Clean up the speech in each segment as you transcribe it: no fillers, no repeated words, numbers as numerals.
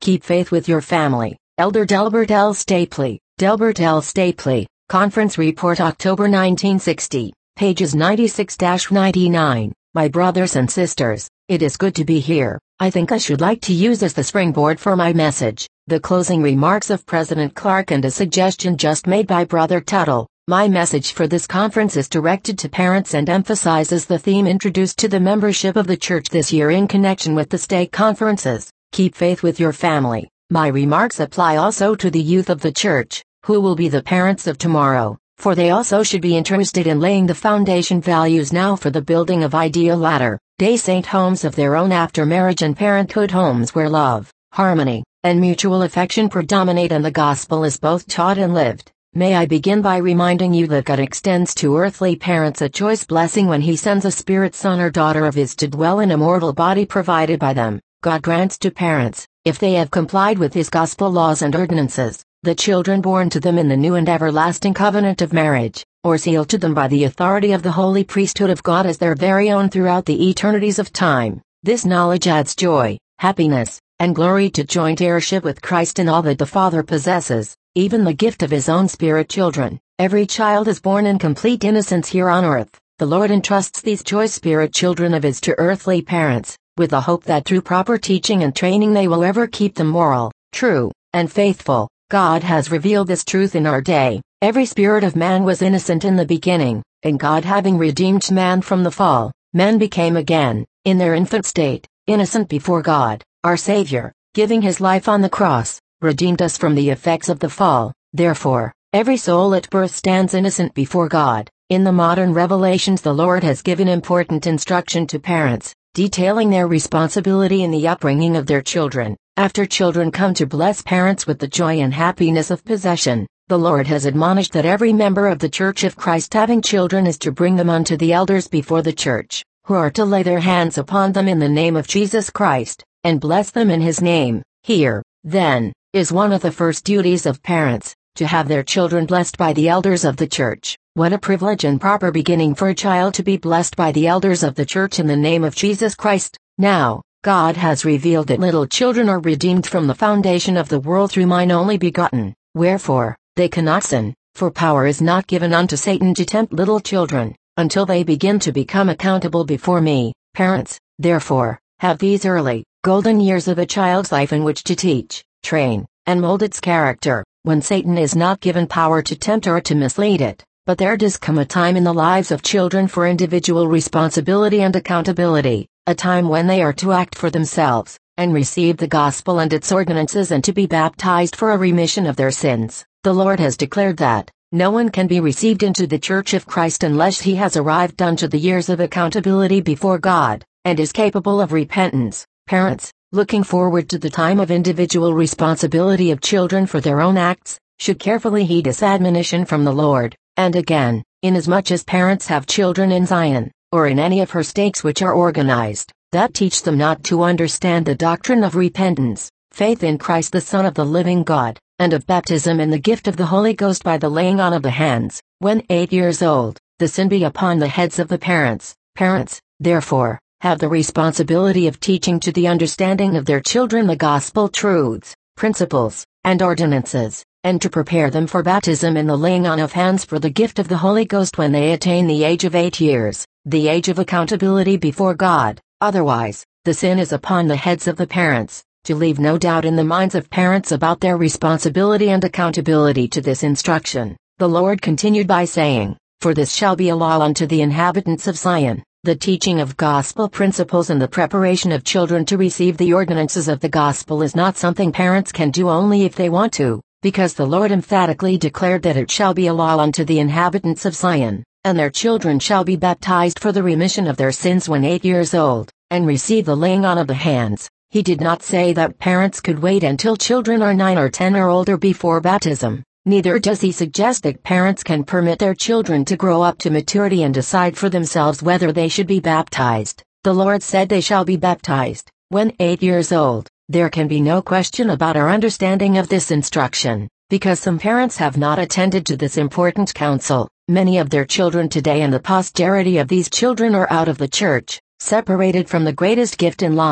Keep faith with your family. Elder Delbert L. Stapley. Delbert L. Stapley, Conference Report October 1960, pages 96-99. My brothers and sisters, it is good to be here. I think I should like to use as the springboard for my message, the closing remarks of President Clark and a suggestion just made by Brother Tuttle. My message for this conference is directed to parents and emphasizes the theme introduced to the membership of the church this year in connection with the stake conferences. Keep faith with your family. My remarks apply also to the youth of the church, who will be the parents of tomorrow, for they also should be interested in laying the foundation values now for the building of ideal latter-day saint homes of their own after marriage and parenthood, homes where love, harmony, and mutual affection predominate and the gospel is both taught and lived. May I begin by reminding you that God extends to earthly parents a choice blessing when He sends a spirit son or daughter of His to dwell in a mortal body provided by them. God grants to parents, if they have complied with His gospel laws and ordinances, the children born to them in the new and everlasting covenant of marriage, or sealed to them by the authority of the holy priesthood of God as their very own throughout the eternities of time. This knowledge adds joy, happiness, and glory to joint heirship with Christ in all that the Father possesses, even the gift of His own spirit children. Every child is born in complete innocence here on earth. The Lord entrusts these choice spirit children of His to earthly parents, with the hope that through proper teaching and training they will ever keep them moral, true, and faithful. God has revealed this truth in our day. Every spirit of man was innocent in the beginning, and God having redeemed man from the fall, men became again, in their infant state, innocent before God. Our Savior, giving His life on the cross, redeemed us from the effects of the fall. Therefore, every soul at birth stands innocent before God. In the modern revelations, the Lord has given important instruction to parents, detailing their responsibility in the upbringing of their children. After children come to bless parents with the joy and happiness of possession, the Lord has admonished that every member of the Church of Christ having children is to bring them unto the elders before the church, who are to lay their hands upon them in the name of Jesus Christ, and bless them in His name. Here, then, is one of the first duties of parents, to have their children blessed by the elders of the church. What a privilege and proper beginning for a child to be blessed by the elders of the church in the name of Jesus Christ. Now, God has revealed that little children are redeemed from the foundation of the world through mine only begotten. Wherefore, they cannot sin, for power is not given unto Satan to tempt little children, until they begin to become accountable before me. Parents, therefore, have these early, golden years of a child's life in which to teach, train, and mold its character, when Satan is not given power to tempt or to mislead it. But there does come a time in the lives of children for individual responsibility and accountability, a time when they are to act for themselves, and receive the gospel and its ordinances and to be baptized for a remission of their sins. The Lord has declared that no one can be received into the Church of Christ unless he has arrived unto the years of accountability before God, and is capable of repentance. Parents, looking forward to the time of individual responsibility of children for their own acts, should carefully heed this admonition from the Lord. And again, inasmuch as parents have children in Zion, or in any of her stakes which are organized, that teach them not to understand the doctrine of repentance, faith in Christ the Son of the living God, and of baptism in the gift of the Holy Ghost by the laying on of the hands, when 8 years old, the sin be upon the heads of the parents. Parents, therefore, have the responsibility of teaching to the understanding of their children the gospel truths, principles, and ordinances, and to prepare them for baptism in the laying on of hands for the gift of the Holy Ghost when they attain the age of 8 years, the age of accountability before God. Otherwise, the sin is upon the heads of the parents, to leave no doubt in the minds of parents about their responsibility and accountability to this instruction. The Lord continued by saying, "For this shall be a law unto the inhabitants of Zion, the teaching of gospel principles and the preparation of children to receive the ordinances of the gospel is not something parents can do only if they want to, because the Lord emphatically declared that it shall be a law unto the inhabitants of Zion, and their children shall be baptized for the remission of their sins when 8 years old, and receive the laying on of the hands." He did not say that parents could wait until children are 9 or 10 or older before baptism. Neither does he suggest that parents can permit their children to grow up to maturity and decide for themselves whether they should be baptized. The Lord said they shall be baptized when 8 years old. There can be no question about our understanding of this instruction, because some parents have not attended to this important counsel. Many of their children today and the posterity of these children are out of the church, separated from the greatest gift in life,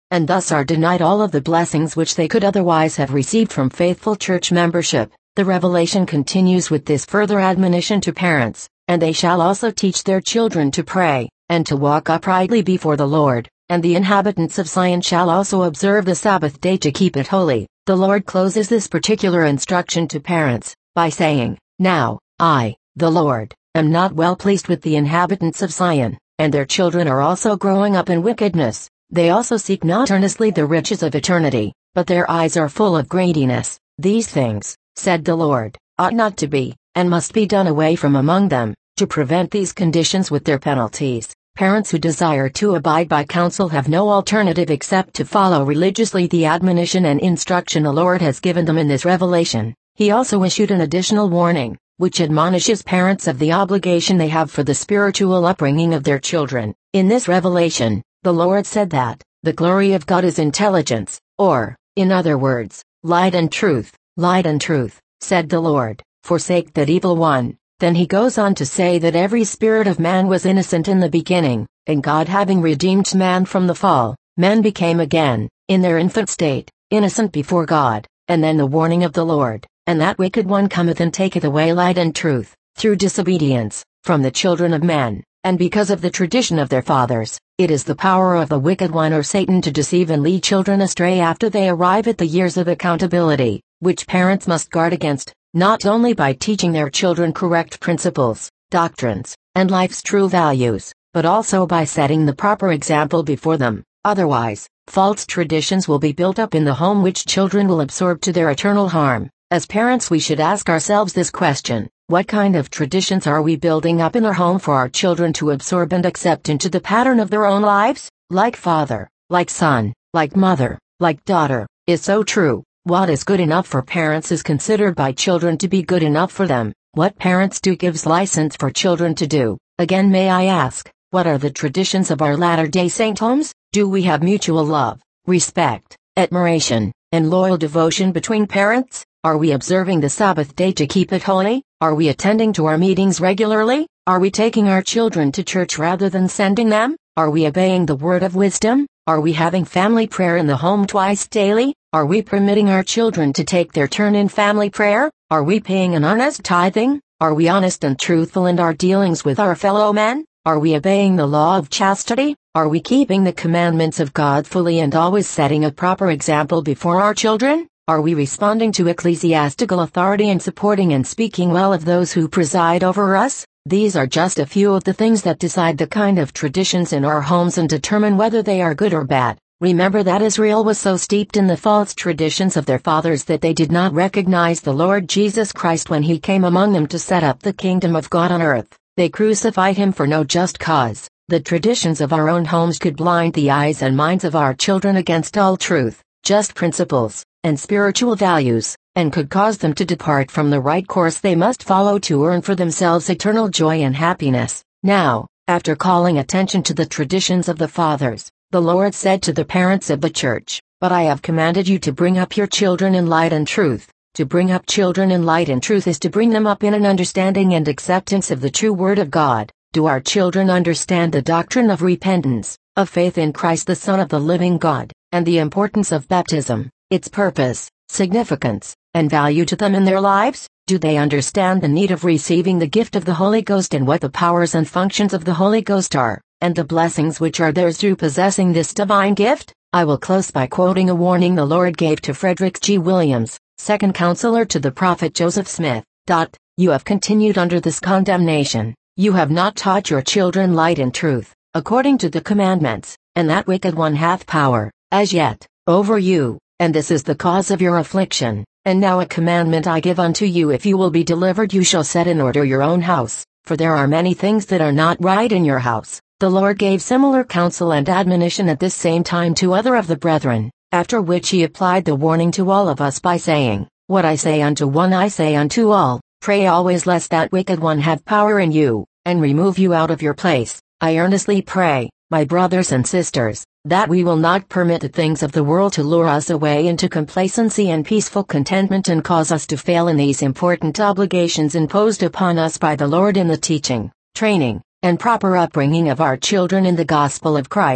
and thus are denied all of the blessings which they could otherwise have received from faithful church membership. The revelation continues with this further admonition to parents, and they shall also teach their children to pray, and to walk uprightly before the Lord, and the inhabitants of Zion shall also observe the Sabbath day to keep it holy. The Lord closes this particular instruction to parents, by saying, "Now, I, the Lord, am not well pleased with the inhabitants of Zion, and their children are also growing up in wickedness. They also seek not earnestly the riches of eternity, but their eyes are full of greediness. These things, said the Lord, ought not to be, and must be done away from among them." To prevent these conditions with their penalties, parents who desire to abide by counsel have no alternative except to follow religiously the admonition and instruction the Lord has given them in this revelation. He also issued an additional warning, which admonishes parents of the obligation they have for the spiritual upbringing of their children. In this revelation, the Lord said that, the glory of God is intelligence, or, in other words, light and truth. Light and truth, said the Lord, forsake that evil one. Then he goes on to say that every spirit of man was innocent in the beginning, and God having redeemed man from the fall, men became again, in their infant state, innocent before God. And then the warning of the Lord, and that wicked one cometh and taketh away light and truth, through disobedience, from the children of men, and because of the tradition of their fathers. It is the power of the wicked one or Satan to deceive and lead children astray after they arrive at the years of accountability, which parents must guard against, not only by teaching their children correct principles, doctrines, and life's true values, but also by setting the proper example before them. Otherwise, false traditions will be built up in the home which children will absorb to their eternal harm. As parents, we should ask ourselves this question: what kind of traditions are we building up in our home for our children to absorb and accept into the pattern of their own lives? Like father, like son, like mother, like daughter, is so true. What is good enough for parents is considered by children to be good enough for them. What parents do gives license for children to do. Again, may I ask, what are the traditions of our Latter-day Saint homes? Do we have mutual love, respect, admiration, and loyal devotion between parents? Are we observing the Sabbath day to keep it holy? Are we attending to our meetings regularly? Are we taking our children to church rather than sending them? Are we obeying the word of wisdom? Are we having family prayer in the home twice daily? Are we permitting our children to take their turn in family prayer? Are we paying an honest tithing? Are we honest and truthful in our dealings with our fellow men? Are we obeying the law of chastity? Are we keeping the commandments of God fully and always setting a proper example before our children? Are we responding to ecclesiastical authority and supporting and speaking well of those who preside over us? These are just a few of the things that decide the kind of traditions in our homes and determine whether they are good or bad. Remember that Israel was so steeped in the false traditions of their fathers that they did not recognize the Lord Jesus Christ when he came among them to set up the kingdom of God on earth. They crucified him for no just cause. The traditions of our own homes could blind the eyes and minds of our children against all truth, just principles, and spiritual values, and could cause them to depart from the right course they must follow to earn for themselves eternal joy and happiness. Now, after calling attention to the traditions of the fathers, the Lord said to the parents of the church, "But I have commanded you to bring up your children in light and truth." To bring up children in light and truth is to bring them up in an understanding and acceptance of the true Word of God. Do our children understand the doctrine of repentance, of faith in Christ the Son of the living God, and the importance of baptism, its purpose, significance, and value to them in their lives? Do they understand the need of receiving the gift of the Holy Ghost and what the powers and functions of the Holy Ghost are, and the blessings which are theirs through possessing this divine gift? I will close by quoting a warning the Lord gave to Frederick G. Williams, second counselor to the prophet Joseph Smith. You have continued under this condemnation. You have not taught your children light and truth, according to the commandments, and that wicked one hath power, as yet, over you, and this is the cause of your affliction. And now a commandment I give unto you: if you will be delivered, you shall set in order your own house, for there are many things that are not right in your house. The Lord gave similar counsel and admonition at this same time to other of the brethren, after which he applied the warning to all of us by saying, "What I say unto one I say unto all, pray always lest that wicked one have power in you, and remove you out of your place." I earnestly pray, my brothers and sisters, that we will not permit the things of the world to lure us away into complacency and peaceful contentment and cause us to fail in these important obligations imposed upon us by the Lord in the teaching, training, and proper upbringing of our children in the gospel of Christ.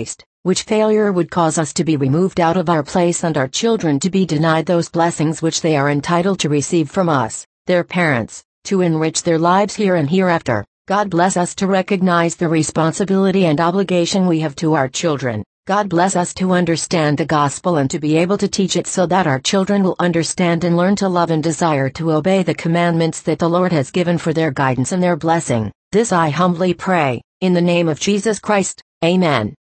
which failure would cause us to be removed out of our place and our children to be denied those blessings which they are entitled to receive from us, their parents, to enrich their lives here and hereafter. God bless us to recognize the responsibility and obligation we have to our children. God bless us to understand the gospel and to be able to teach it so that our children will understand and learn to love and desire to obey the commandments that the Lord has given for their guidance and their blessing. This I humbly pray, in the name of Jesus Christ. Amen.